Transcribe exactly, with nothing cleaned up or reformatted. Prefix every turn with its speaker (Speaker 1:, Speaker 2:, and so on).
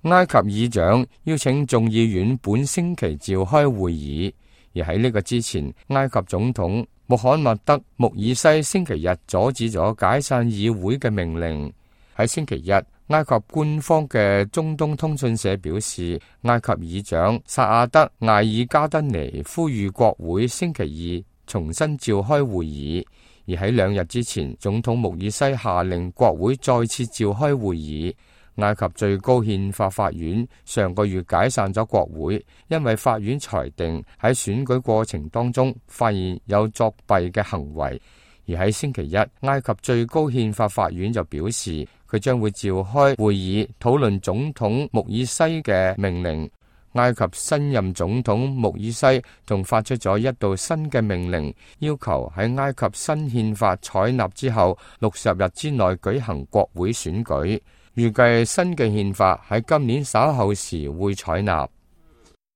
Speaker 1: 埃及議長邀請眾議院本星期召開會議，而喺呢個之前，埃及總統穆罕默德·穆爾西星期日阻止咗解散議會嘅命令。喺星期日，埃及官方嘅中東通訊社表示，埃及議長薩亞德·艾爾加德尼呼籲國會星期二重新召開會議，而喺兩日之前，總統穆爾西下令國會再次召開會議。埃及最高憲法法院上個月解散咗國會，因為法院裁定喺選舉過程當中發現有作弊嘅行為。而喺星期一，埃及最高憲法法院就表示，佢將會召開會議討論總統穆爾西嘅命令。埃及新任總統穆爾西仲發出咗一道新嘅命令，要求喺埃及新憲法採納之後六十日之內舉行國會選舉。預計新嘅憲法喺今年稍後時會採納。